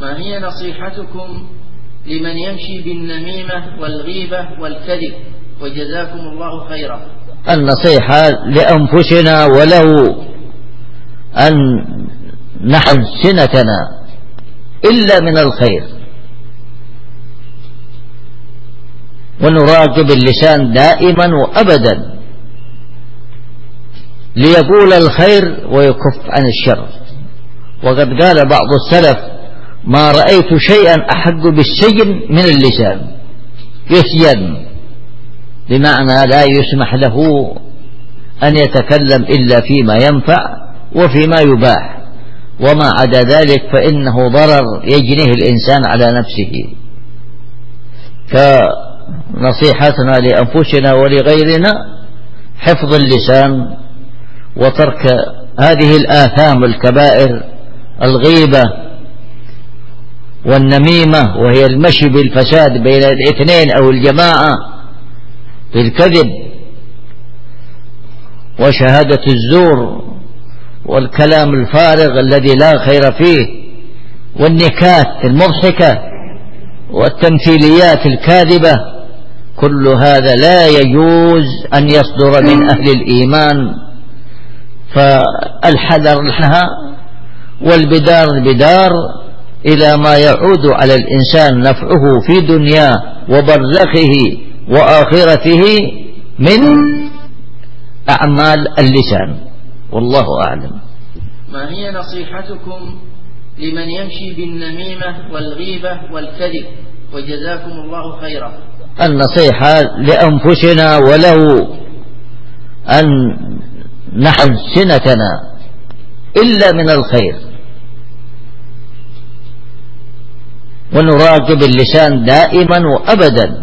ما هي نصيحتكم لمن يمشي بالنميمة والغيبة والكذب؟ وجزاكم الله خيرا. النصيحة لأنفسنا ولو أن نحن سنتنا إلا من الخير، ونراقب اللسان دائما وأبدا ليقول الخير ويكف عن الشر. وقد قال بعض السلف: ما رأيت شيئا أحق بالسجن من اللسان. يسجن بمعنى لا يسمح له أن يتكلم إلا فيما ينفع وفيما يباح، وما عدا ذلك فإنه ضرر يجنيه الإنسان على نفسه. فنصيحتنا لأنفسنا ولغيرنا حفظ اللسان وترك هذه الآثام الكبائر: الغيبة والنميمة، وهي المشي بالفساد بين الاثنين أو الجماعة، بالكذب وشهادة الزور والكلام الفارغ الذي لا خير فيه، والنكات المضحكة والتمثيليات الكاذبة. كل هذا لا يجوز أن يصدر من أهل الإيمان، فالحذر لها والبدار بدار إلى ما يعود على الإنسان نفعه في دنياه وبرزخه وآخرته من أعمال اللسان. والله أعلم. ما هي نصيحتكم لمن يمشي بالنميمة والغيبة والكذب؟ وجزاكم الله خيرا. النصيحة لأنفسنا ولو أن نحن سنتنا إلا من الخير، ونراقب اللسان دائما وأبدا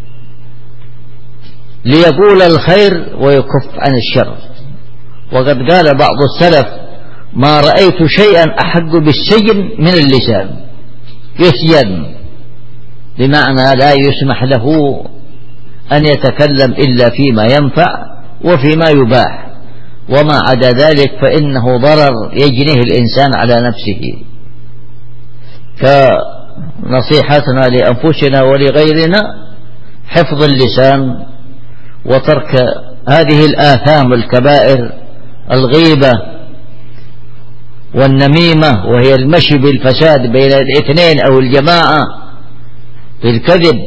ليقول الخير ويكف عن الشر. وقد قال بعض السلف: ما رأيت شيئا أحق بالسجن من اللسان. يسجن بمعنى لا يسمح له أن يتكلم إلا فيما ينفع وفيما يباح، وما عدا ذلك فإنه ضرر يجنيه الإنسان على نفسه. فنصيحتنا لأنفسنا ولغيرنا حفظ اللسان وترك هذه الآثام الكبائر: الغيبة والنميمة، وهي المشي بالفساد بين الاثنين أو الجماعة، بالكذب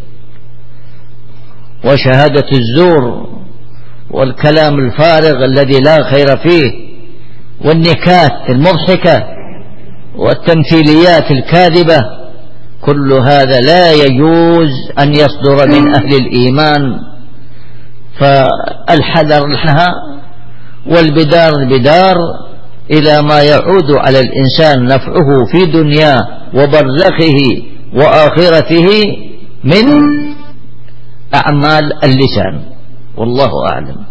وشهادة الزور والكلام الفارغ الذي لا خير فيه، والنكات المضحكة والتمثيليات الكاذبة. كل هذا لا يجوز أن يصدر من أهل الإيمان، فالحذر لها والبدار بدار إلى ما يعود على الإنسان نفعه في دنياه وبرزخه وآخرته من أعمال اللسان. والله أعلم.